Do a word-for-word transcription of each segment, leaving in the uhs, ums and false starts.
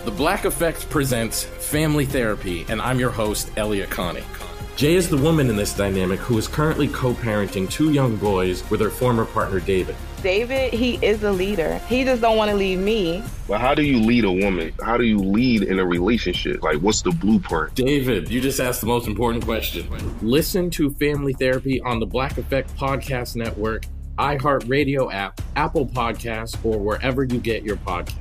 The Black Effect presents Family Therapy, and I'm your host, Elliot Connie. Jay is the woman in this dynamic who is currently co-parenting two young boys with her former partner, David. David, he is a leader. He just don't want to leave me. But how do you lead a woman? How do you lead in a relationship? Like, what's the blueprint? David, you just asked the most important question. Listen to Family Therapy on the Black Effect Podcast Network, iHeartRadio app, Apple Podcasts, or wherever you get your podcasts.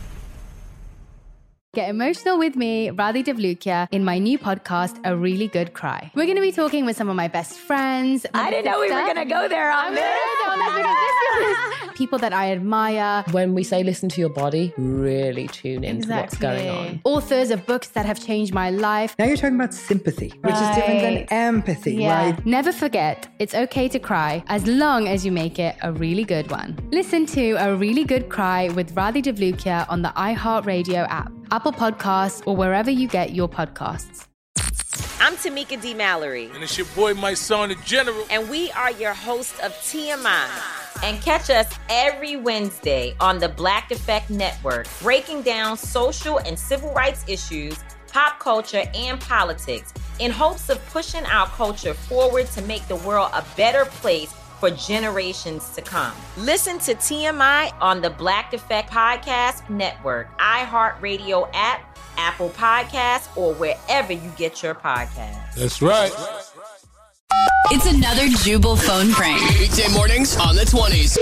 Get emotional with me, Radhi Devlukia, in my new podcast, A Really Good Cry. We're going to be talking with some of my best friends. I didn't know we were going to go there on this. People that I admire. When we say listen to your body, really tune into Exactly. what's going on. Authors of books that have changed my life. Now you're talking about sympathy, which Right. is different than empathy, Yeah. right? Never forget, it's okay to cry as long as you make it a really good one. Listen to A Really Good Cry with Radhi Devlukia on the iHeartRadio app, Apple Podcasts, or wherever you get your podcasts. I'm Tamika D. Mallory. And it's your boy, my son, the General. And we are your hosts of T M I. And catch us every Wednesday on the Black Effect Network, breaking down social and civil rights issues, pop culture, and politics in hopes of pushing our culture forward to make the world a better place for generations to come. Listen to T M I on the Black Effect Podcast Network, iHeartRadio app, Apple Podcasts, or wherever you get your podcasts. That's right. It's another Jubal phone prank. Weekday mornings on the twenties.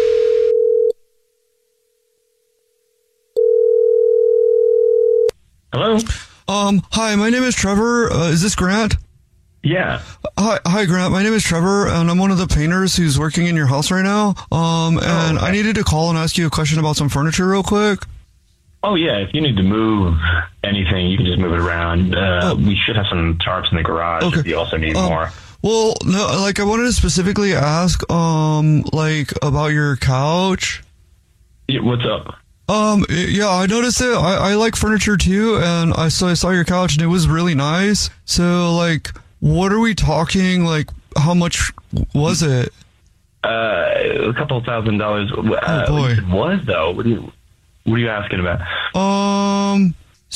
Hello? Um, hi, my name is Trevor. Uh, is this Grant? Yeah. Hi, hi, Grant. My name is Trevor, and I'm one of the painters who's working in your house right now. Um, and oh, okay. I needed to call and ask you a question about some furniture real quick. Oh, yeah. If you need to move anything, you can just move it around. Uh, oh. We should have some tarps in the garage Okay. if you also need um, more. Well, no, like I wanted to specifically ask, um, like about your couch. Yeah, what's up? Um, yeah, I noticed it. I, I like furniture too, and I saw, I saw your couch, and it was really nice. So, like, what are we talking? Like, how much was it? Uh, a couple thousand dollars. Uh, Oh, boy. It was, though. What are you, what are you asking about? Um,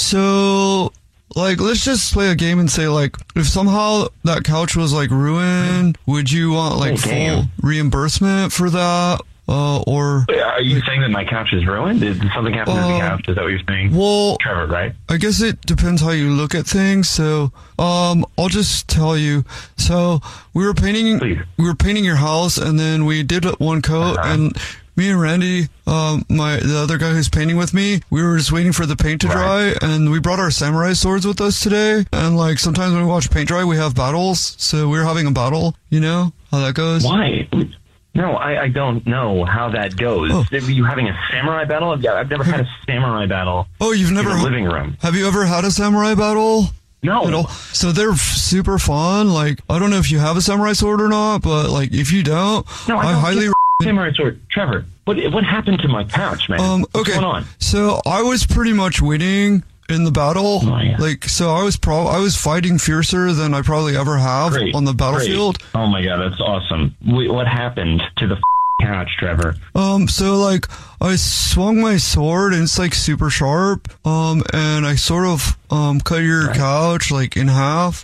so, like, let's just play a game and say, like, if somehow that couch was, like, ruined, would you want, like, Play a full game. reimbursement for that? Uh, or... Wait, are you saying that my couch is ruined? Did something happen to Uh, the couch? Is that what you're saying? Well, Trevor, right? I guess it depends how you look at things. So, um, I'll just tell you. So, we were painting, Please. we were painting your house, and then we did one coat, Uh-huh. and me and Randy, um, my the other guy who's painting with me, we were just waiting for the paint to dry, Right. and we brought our samurai swords with us today. And like sometimes when we watch paint dry, we have battles. So we were having a battle. You know how that goes? Why? No, I, I don't know how that goes. Oh. Are you having a samurai battle? Yeah, I've never had a samurai battle Oh, you've never in the living room. Have you ever had a samurai battle? No. At all? So they're f- super fun. Like, I don't know if you have a samurai sword or not, but like if you don't, No, I, I don't highly get samurai sword. Trevor, what what happened to my couch, man? Um, What's okay. going on? So I was pretty much winning in the battle. Oh, yeah. Like, so I was pro- I was fighting fiercer than I probably ever have Great, on the battlefield. great. Oh my god, that's awesome. Wait, what happened to the f- couch, Trevor? Um, so like I swung my sword and it's like super sharp. Um, and I sort of um cut your Right. couch like in half.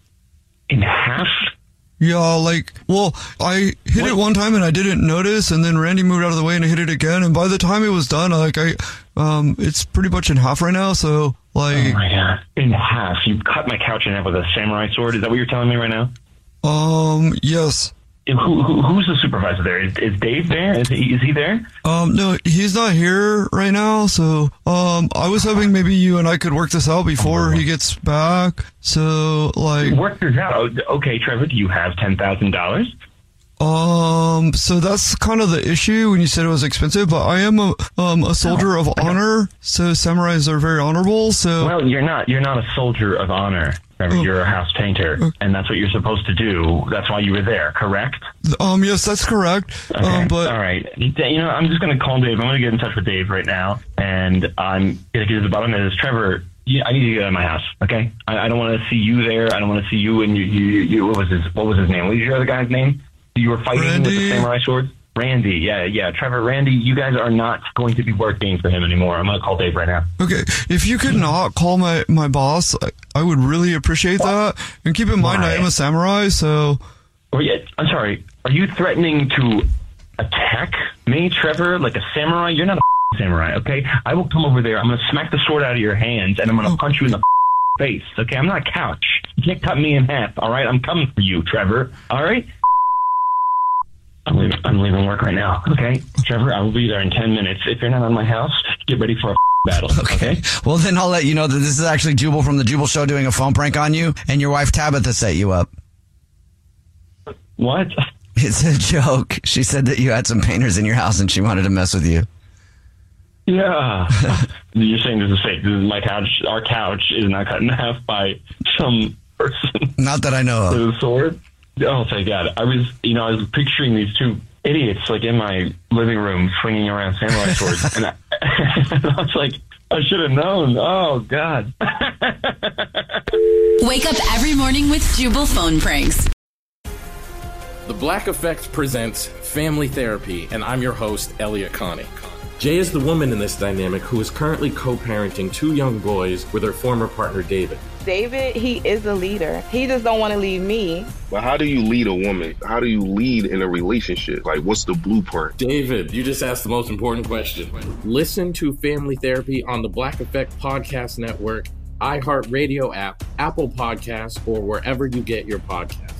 In half? Yeah, like, well, I hit What? it one time and I didn't notice, and then Randy moved out of the way and I hit it again, and by the time it was done, like, I, um, it's pretty much in half right now, so, like, Oh my god. In half? You cut my couch in half with a samurai sword? Is that what you're telling me right now? um, yes. Who, who Who's the supervisor there? Is, is Dave there? Is he, is he there? Um, no, he's not here right now, so, um, I was hoping maybe you and I could work this out before he gets back, so, like, Work this out. Oh, okay, Trevor, do you have ten thousand dollars? um, so that's kind of the issue when you said it was expensive, but I am a, um, a soldier of honor, so samurais are very honorable, so. Well, you're not. You're not a soldier of honor. Trevor, Oh. you're a house painter, and that's what you're supposed to do. That's why you were there, correct? Um, yes, that's correct. Okay. Um, but all right. You know, I'm just going to call Dave. I'm going to get in touch with Dave right now, and I'm going to get to the bottom of this. Trevor, you, I need you to get out of my house. Okay? I, I don't want to see you there. I don't want to see you and you. You, you what was his What was his name? What was your other guy's name? You were fighting Randy. with the samurai sword. Randy, yeah, yeah. Trevor, Randy, you guys are not going to be working for him anymore. I'm going to call Dave right now. Okay, if you could not call my, my boss, I, I would really appreciate that. And keep in mind, Why? I am a samurai, so... Oh, yeah, I'm sorry. Are you threatening to attack me, Trevor, like a samurai? You're not a samurai, okay? I will come over there. I'm going to smack the sword out of your hands, and I'm going to punch you in the face, okay? I'm not a couch. You can't cut me in half, all right? I'm coming for you, Trevor, all right? I'm leaving, I'm leaving work right now, okay? Trevor, I will be there in ten minutes. If you're not on my house, get ready for a battle, okay? Okay. Well, then I'll let you know that this is actually Jubal from the Jubal Show doing a phone prank on you, and your wife Tabitha set you up. What? It's a joke. She said that you had some painters in your house and she wanted to mess with you. Yeah. You're saying this is fake. This is my couch. Our couch is not cut in half by some person. Not that I know of. With a sword? Oh, thank God. I was, you know, I was picturing these two idiots, like, in my living room swinging around samurai swords. and, I, and I was like, I should have known. Oh, God. Wake up every morning with Jubal phone pranks. The Black Effect presents Family Therapy, and I'm your host, Elliot Connie. Jay is the woman in this dynamic who is currently co-parenting two young boys with her former partner, David. David, he is a leader. He just don't want to leave me. But how do you lead a woman? How do you lead in a relationship? Like, what's the blueprint? David, you just asked the most important question. Listen to Family Therapy on the Black Effect Podcast Network, iHeartRadio app, Apple Podcasts, or wherever you get your podcasts.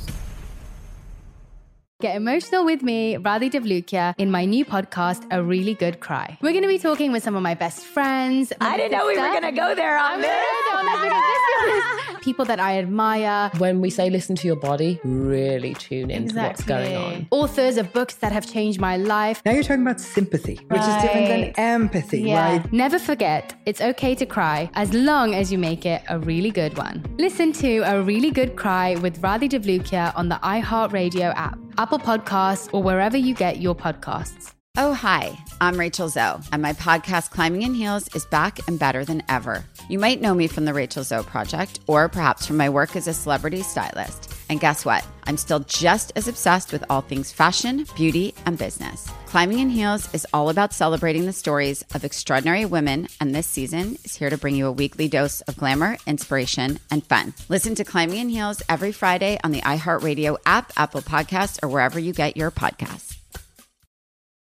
Get emotional with me, Radhi Devlukia, in my new podcast, A Really Good Cry. We're going to be talking with some of my best friends. I didn't know we were going to go there on this. People that I admire. When we say listen to your body, really tune into Exactly. what's going on. Authors of books that have changed my life. Now you're talking about sympathy, which Right. is different than empathy, Yeah. right? Never forget, it's okay to cry as long as you make it a really good one. Listen to A Really Good Cry with Radhi Devlukia on the iHeartRadio app, Apple Podcasts, or wherever you get your podcasts. Oh, hi, I'm Rachel Zoe, and my podcast, Climbing in Heels, is back and better than ever. You might know me from the Rachel Zoe Project, or perhaps from my work as a celebrity stylist. And guess what? I'm still just as obsessed with all things fashion, beauty, and business. Climbing in Heels is all about celebrating the stories of extraordinary women, and this season is here to bring you a weekly dose of glamour, inspiration, and fun. Listen to Climbing in Heels every Friday on the iHeartRadio app, Apple Podcasts, or wherever you get your podcasts.